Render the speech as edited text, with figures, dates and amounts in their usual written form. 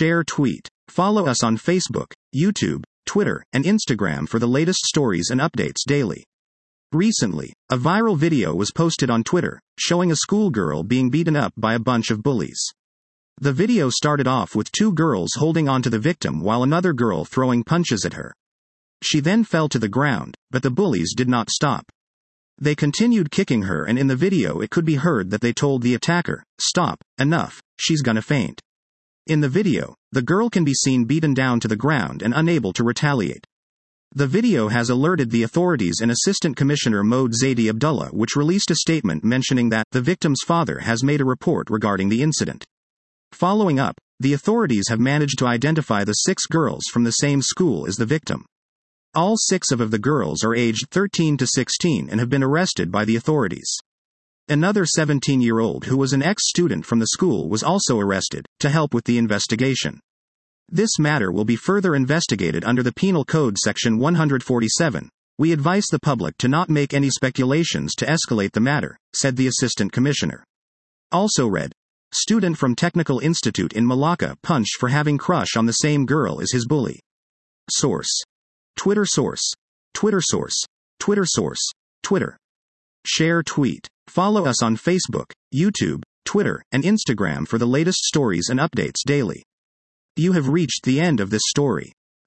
Share tweet. Follow us on Facebook, YouTube, Twitter, and Instagram for the latest stories and updates daily. Recently, a viral video was posted on Twitter, showing a schoolgirl being beaten up by a bunch of bullies. The video started off with two girls holding onto the victim while another girl throwing punches at her. She then fell to the ground, but the bullies did not stop. They continued kicking her, and in the video it could be heard that they told the attacker, "Stop, enough, she's gonna faint." In the video, the girl can be seen beaten down to the ground and unable to retaliate. The video has alerted the authorities and Assistant Commissioner Mohd Zaidi Abdullah, which released a statement mentioning that the victim's father has made a report regarding the incident. Following up, the authorities have managed to identify the 6 girls from the same school as the victim. All 6 of the girls are aged 13 to 16 and have been arrested by the authorities. Another 17-year-old who was an ex-student from the school was also arrested, to help with the investigation. This matter will be further investigated under the Penal Code Section 147. We advise the public to not make any speculations to escalate the matter, said the Assistant Commissioner. Also read, student from Technical Institute in Malacca punched for having crush on the same girl as his bully. Source. Twitter source. Twitter source. Twitter source. Twitter. Share tweet. Follow us on Facebook, YouTube, Twitter, and Instagram for the latest stories and updates daily. You have reached the end of this story.